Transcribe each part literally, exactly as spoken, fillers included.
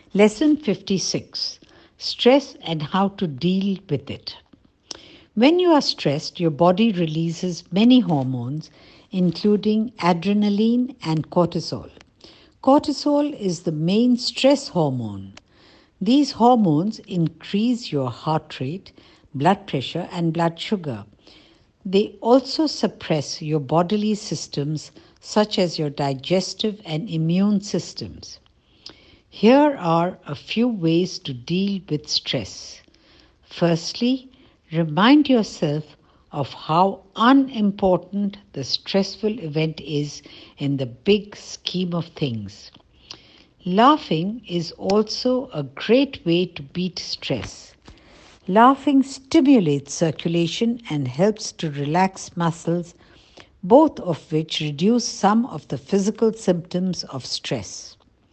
Lesson fifty-six: Stress and how to deal with it. When you are stressed, your body releases many hormones, including adrenaline and cortisol. Cortisol is the main stress hormone. These hormones increase your heart rate, blood pressure, and blood sugar. They also suppress your bodily systems, such as your digestive and immune systems. Here are a few ways to deal with stress. Firstly, remind yourself of how unimportant the stressful event is in the big scheme of things. Laughing is also a great way to beat stress. Laughing stimulates circulation and helps to relax muscles, both of which reduce some of the physical symptoms of stress.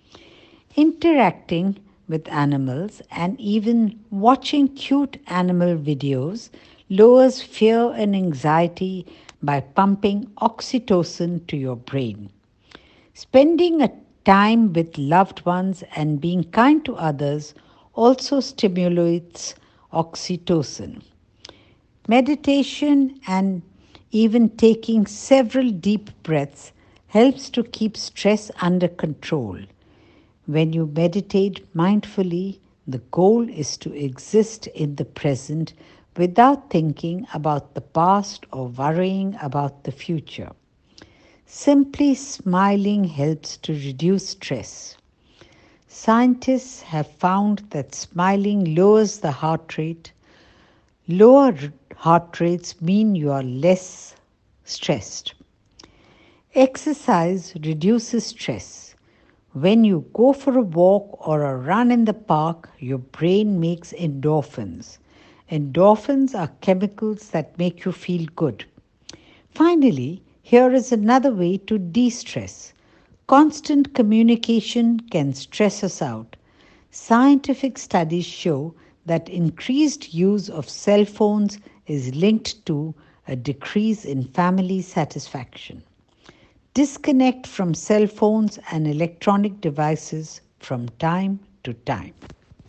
Interacting with animals and even watching cute animal videos lowers fear and anxiety by pumping oxytocin to your brain. Spending a time with loved ones and being kind to others also stimulates oxytocin. Meditation and even taking several deep breaths helps to keep stress under control. When you meditate mindfully, the goal is to exist in the present without thinking about the past or worrying about the future. Simply smiling helps to reduce stress. Scientists have found that smiling lowers the heart rate. Lower heart rates mean you are less stressed. Exercise reduces stress. When you go for a walk or a run in the park, your brain makes endorphins. Endorphins are chemicals that make you feel good. Finally, here is another way to de-stress. Constant communication can stress us out. Scientific studies show that increased use of cell phones is linked to a decrease in family satisfaction. Disconnect from cell phones and electronic devices from time to time.